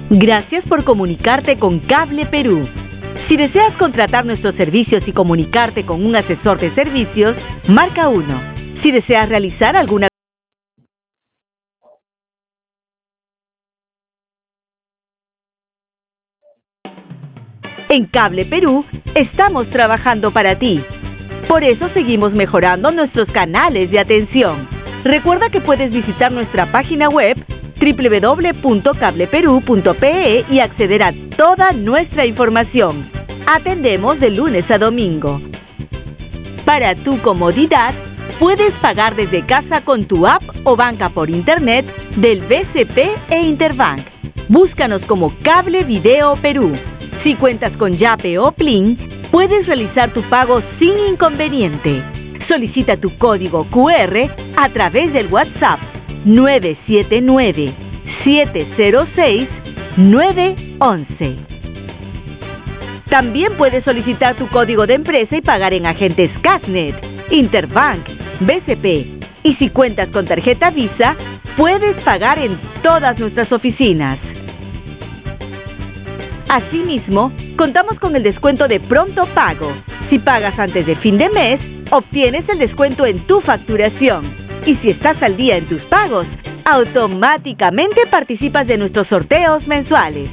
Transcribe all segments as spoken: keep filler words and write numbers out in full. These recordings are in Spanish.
Gracias por comunicarte con Cable Perú. Si deseas contratar nuestros servicios y comunicarte con un asesor de servicios, marca uno. Si deseas realizar alguna En Cable Perú, estamos trabajando para ti. Por eso seguimos mejorando nuestros canales de atención. Recuerda que puedes visitar nuestra página web doble u doble u doble u punto cable perú punto pe e y acceder a toda nuestra información. Atendemos de lunes a domingo. Para tu comodidad, puedes pagar desde casa con tu app o banca por internet del B C P e Interbank. Búscanos como Cable Video Perú. Si cuentas con Yape o Plin, puedes realizar tu pago sin inconveniente. Solicita tu código cu erre a través del WhatsApp nueve siete nueve, siete cero seis, nueve once. También puedes solicitar tu código de empresa y pagar en agentes Cashnet, Interbank, B C P. Y si cuentas con tarjeta Visa, puedes pagar en todas nuestras oficinas. Asimismo, contamos con el descuento de Pronto Pago. Si pagas antes de fin de mes, obtienes el descuento en tu facturación. Y si estás al día en tus pagos, automáticamente participas de nuestros sorteos mensuales.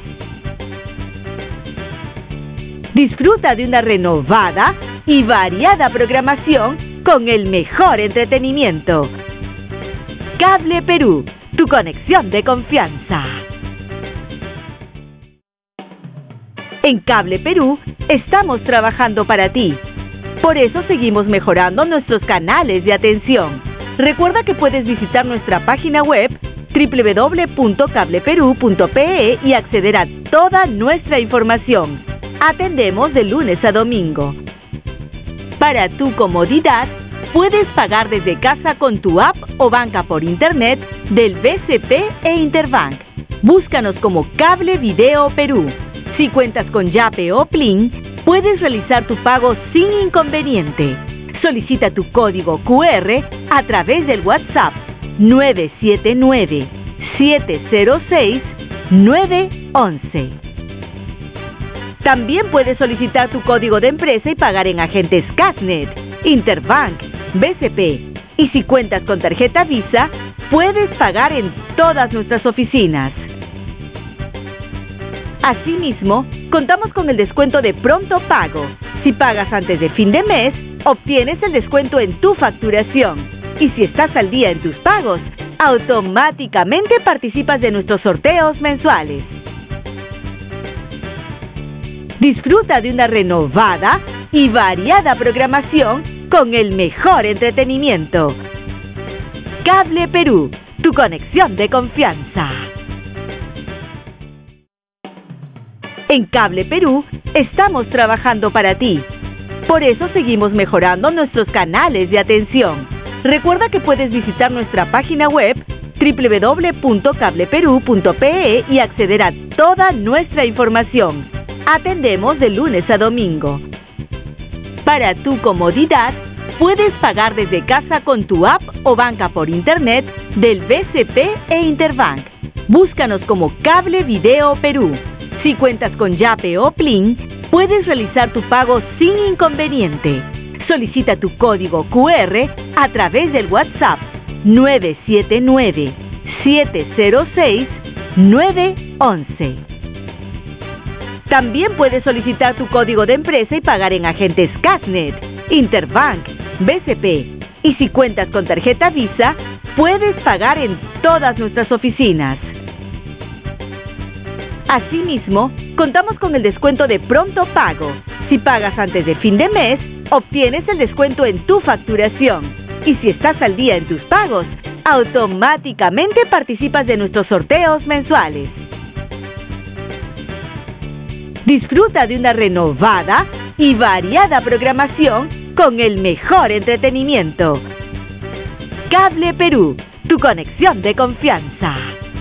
Disfruta de una renovada y variada programación con el mejor entretenimiento. Cable Perú, tu conexión de confianza. En Cable Perú, estamos trabajando para ti. Por eso seguimos mejorando nuestros canales de atención. Recuerda que puedes visitar nuestra página web doble u doble u doble u punto cable perú punto pe e y acceder a toda nuestra información. Atendemos de lunes a domingo. Para tu comodidad, puedes pagar desde casa con tu app o banca por internet del B C P e Interbank. Búscanos como Cable Video Perú. Si cuentas con Yape o Plin, puedes realizar tu pago sin inconveniente. Solicita tu código cu erre a través del WhatsApp nueve siete nueve, siete cero seis, nueve once. También puedes solicitar tu código de empresa y pagar en agentes Cashnet, Interbank, B C P. Y si cuentas con tarjeta Visa, puedes pagar en todas nuestras oficinas. Asimismo, contamos con el descuento de Pronto Pago. Si pagas antes de fin de mes, obtienes el descuento en tu facturación. Y si estás al día en tus pagos, automáticamente participas de nuestros sorteos mensuales. Disfruta de una renovada y variada programación con el mejor entretenimiento. Cable Perú, tu conexión de confianza. En Cable Perú, estamos trabajando para ti. Por eso seguimos mejorando nuestros canales de atención. Recuerda que puedes visitar nuestra página web doble u doble u doble u punto cable perú punto pe e y acceder a toda nuestra información. Atendemos de lunes a domingo. Para tu comodidad, puedes pagar desde casa con tu app o banca por internet del B C P e Interbank. Búscanos como Cable Video Perú. Si cuentas con Yape o Plin, puedes realizar tu pago sin inconveniente. Solicita tu código cu erre a través del WhatsApp nueve siete nueve, siete cero seis, nueve once. También puedes solicitar tu código de empresa y pagar en agentes Cashnet, Interbank, B C P. Y si cuentas con tarjeta Visa, puedes pagar en todas nuestras oficinas. Asimismo, contamos con el descuento de Pronto Pago. Si pagas antes de fin de mes, obtienes el descuento en tu facturación. Y si estás al día en tus pagos, automáticamente participas de nuestros sorteos mensuales. Disfruta de una renovada y variada programación con el mejor entretenimiento. Cable Perú, tu conexión de confianza.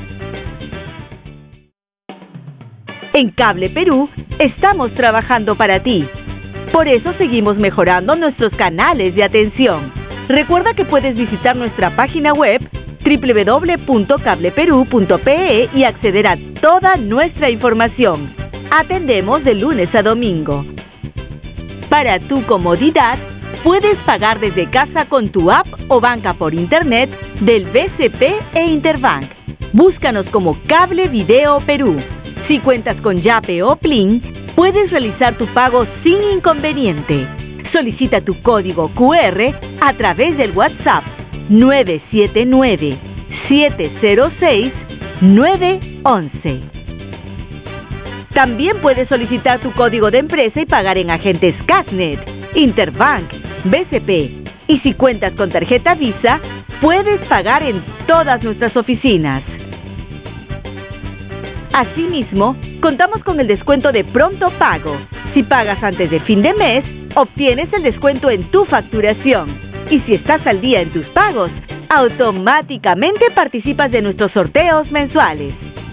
En Cable Perú, estamos trabajando para ti. Por eso seguimos mejorando nuestros canales de atención. Recuerda que puedes visitar nuestra página web doble u doble u doble u punto cable perú punto pe e y acceder a toda nuestra información. Atendemos de lunes a domingo. Para tu comodidad, puedes pagar desde casa con tu app o banca por internet del B C P e Interbank. Búscanos como Cable Video Perú. Si cuentas con Yape o Plin, puedes realizar tu pago sin inconveniente. Solicita tu código cu erre a través del WhatsApp nueve siete nueve, siete cero seis, nueve once. También puedes solicitar tu código de empresa y pagar en agentes Casnet, Interbank, B C P. Y si cuentas con tarjeta Visa, puedes pagar en todas nuestras oficinas. Asimismo, contamos con el descuento de Pronto Pago. Si pagas antes de fin de mes, obtienes el descuento en tu facturación. Y si estás al día en tus pagos, automáticamente participas de nuestros sorteos mensuales.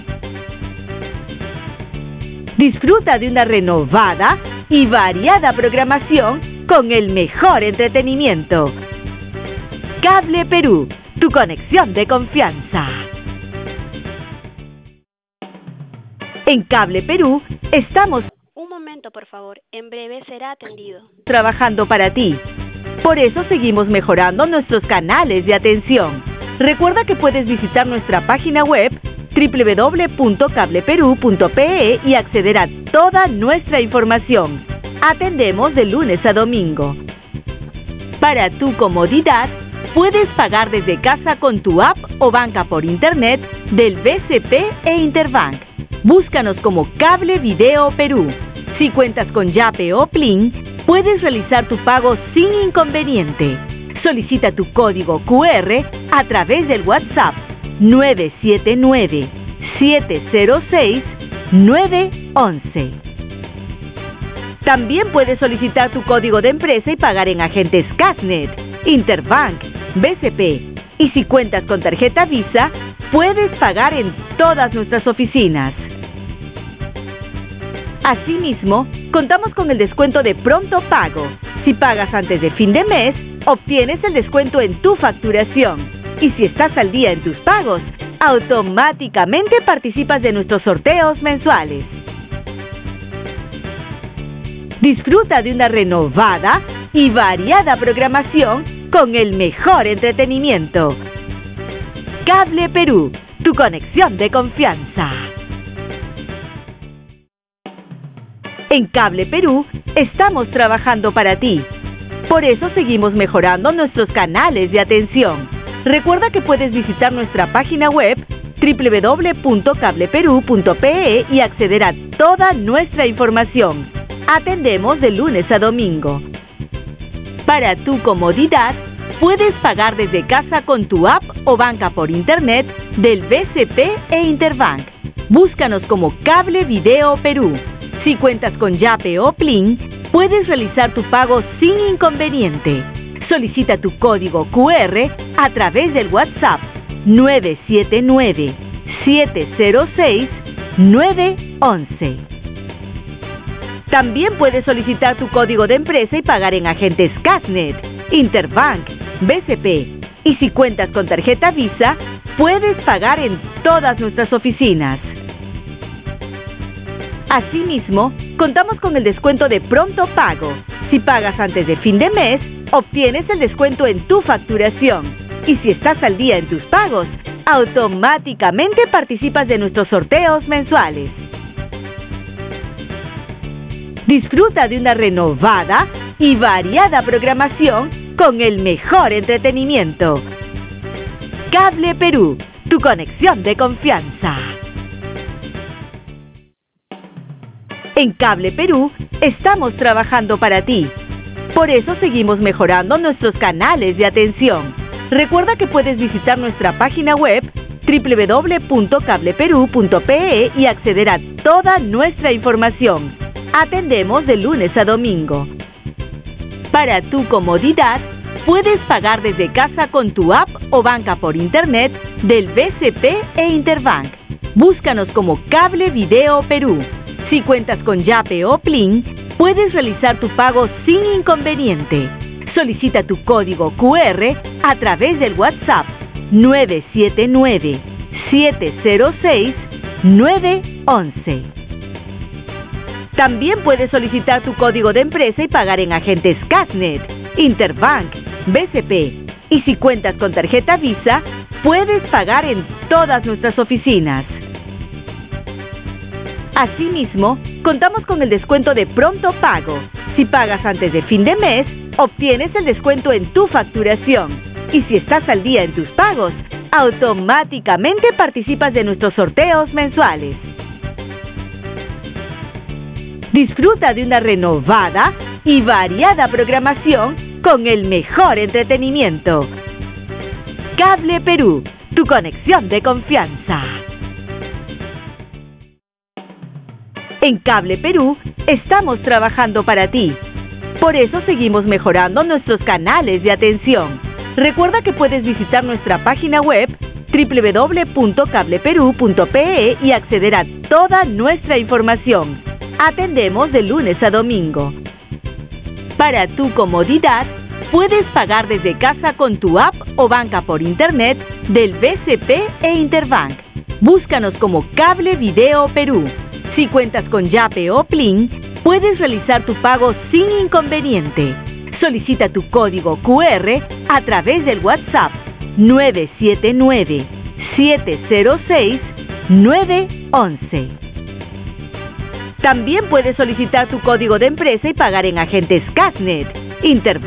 Disfruta de una renovada y variada programación con el mejor entretenimiento. Cable Perú, tu conexión de confianza. En Cable Perú estamos... Un momento, por favor. En breve será atendido. Trabajando para ti. Por eso seguimos mejorando nuestros canales de atención. Recuerda que puedes visitar nuestra página web doble u doble u doble u punto cable perú punto pe e y acceder a toda nuestra información. Atendemos de lunes a domingo. Para tu comodidad, puedes pagar desde casa con tu app o banca por internet del B C P e Interbank. Búscanos como Cable Video Perú. Si cuentas con Yape o Plin, puedes realizar tu pago sin inconveniente. Solicita tu código cu erre a través del WhatsApp nueve siete nueve, siete cero seis, nueve once. También puedes solicitar tu código de empresa y pagar en agentes Casnet, Interbank, B C P. Y si cuentas con tarjeta Visa, puedes pagar en todas nuestras oficinas. Asimismo, contamos con el descuento de Pronto Pago. Si pagas antes de fin de mes, obtienes el descuento en tu facturación. Y si estás al día en tus pagos, automáticamente participas de nuestros sorteos mensuales. Disfruta de una renovada y variada programación con el mejor entretenimiento. Cable Perú, tu conexión de confianza. En Cable Perú estamos trabajando para ti. Por eso seguimos mejorando nuestros canales de atención. Recuerda que puedes visitar nuestra página web doble u doble u doble u punto cable perú punto pe e y acceder a toda nuestra información. Atendemos de lunes a domingo. Para tu comodidad, puedes pagar desde casa con tu app o banca por internet del B C P e Interbank. Búscanos como Cable Video Perú. Si cuentas con Yape o Plin, puedes realizar tu pago sin inconveniente. Solicita tu código cu erre a través del WhatsApp nueve siete nueve, siete cero seis, nueve once. También puedes solicitar tu código de empresa y pagar en agentes Casnet, Interbank, B C P. Y si cuentas con tarjeta Visa, puedes pagar en todas nuestras oficinas. Asimismo, contamos con el descuento de Pronto Pago. Si pagas antes de fin de mes, obtienes el descuento en tu facturación. Y si estás al día en tus pagos, automáticamente participas de nuestros sorteos mensuales. Disfruta de una renovada y variada programación con el mejor entretenimiento. Cable Perú, tu conexión de confianza. En Cable Perú estamos trabajando para ti. Por eso seguimos mejorando nuestros canales de atención. Recuerda que puedes visitar nuestra página web doble u doble u doble u punto cable perú punto pe e y acceder a toda nuestra información. Atendemos de lunes a domingo. Para tu comodidad, puedes pagar desde casa con tu app o banca por internet del B C P e Interbank. Búscanos como Cable Video Perú. Si cuentas con Yape o Plin, puedes realizar tu pago sin inconveniente. Solicita tu código cu erre a través del WhatsApp nueve siete nueve, siete cero seis, nueve uno uno. También puedes solicitar tu código de empresa y pagar en agentes Cashnet, Interbank, B C P. Y si cuentas con tarjeta Visa, puedes pagar en todas nuestras oficinas. Asimismo, contamos con el descuento de pronto pago. Si pagas antes de fin de mes, obtienes el descuento en tu facturación. Y si estás al día en tus pagos, automáticamente participas de nuestros sorteos mensuales. Disfruta de una renovada y variada programación con el mejor entretenimiento. Cable Perú, tu conexión de confianza. En Cable Perú estamos trabajando para ti. Por eso seguimos mejorando nuestros canales de atención. Recuerda que puedes visitar nuestra página web doble u doble u doble u punto cable perú punto pe e y acceder a toda nuestra información. Atendemos de lunes a domingo. Para tu comodidad, puedes pagar desde casa con tu app o banca por internet del B C P e Interbank. Búscanos como Cable Video Perú. Si cuentas con Yape o Plin, puedes realizar tu pago sin inconveniente. Solicita tu código cu erre a través del WhatsApp nueve siete nueve, siete cero seis, nueve uno uno. También puedes solicitar tu código de empresa y pagar en agentes Cashnet, Interbank.